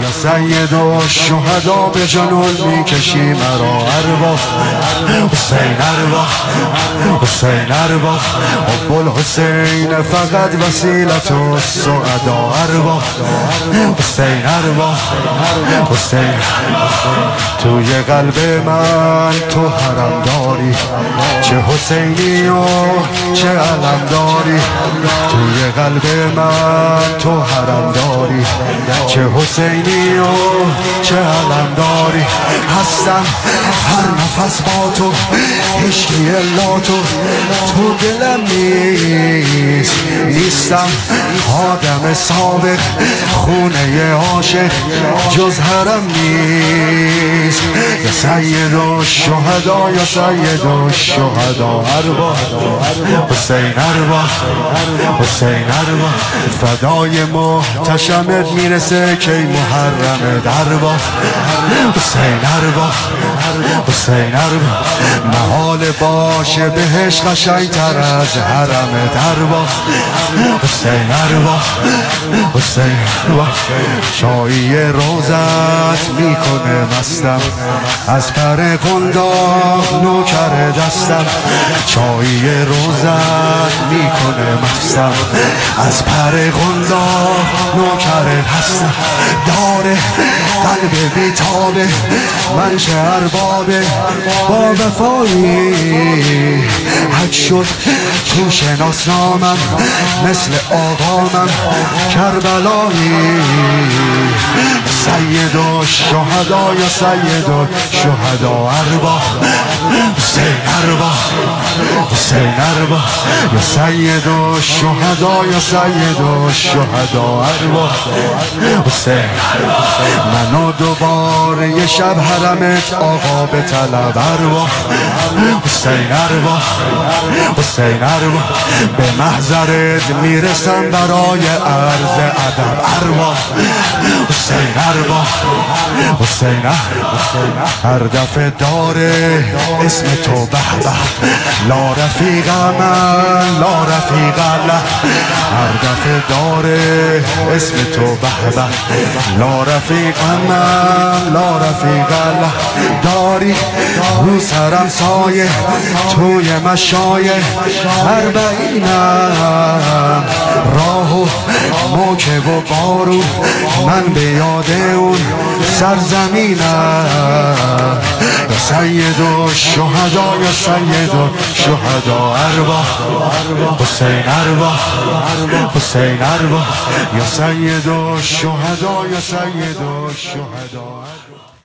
یا سید الشهدا به جنون میکشی مرا ارواح حسین ارواح حسین ارواح حب الحسین فقط وسیلت السعدا ارواح حسین ارواح حسین توی قلب من تو حرم داری چه حسینی و چه علم داری توی قلب من تو حرم داری چه حسینی و چه علم داری هستم هر نفس با تو عشقی الا تو دلم نیستم آدم سابق خونه عاشق جز حرم نیست یا سید الشهدا یا سید الشهدا ارواح حسین ارواح حسین ارواح فدای محتشمت میرسه کی محرم درواح حسین ارواح حسین ارواح محال باشه بهش قشنگتر از حرم درواح حسین ارواح حسین ارواح شایی روزت میکنه مستم از پر قنداق نوکر دستم چایی روزت میکنه مستم از پر قنداق نوکر هستم داره قلب بیتابه من چه اربابه با وفایی حک شد تو شناسنامم مثل آقامم کربلایی سید الشهدا یا سید الشهدا ارواح حسین ارواح حسین ارواح یا سید الشهدا یا سید الشهدا ارواح حسین منو دوباره یه شب حرمت آقا به طلب ارواح حسین ارواح حسین ارواح به محضرت میرسم برای عرض ادب ارواح حسین ارواح حسین هر دفعه داره اسم تو به به لا رفیق من لا رفیق له هر دفعه داره اسم تو به به لا رفیق من لا رفیق له داری رو سرم سایه توی مشایه اربعینم راهو موکب و بارو من به یاد اون سرزمینم یا سید الشهدا یا سید الشهدا ارواح حسین ارواح حسین ارواح یا سید الشهدا یا سید الشهدا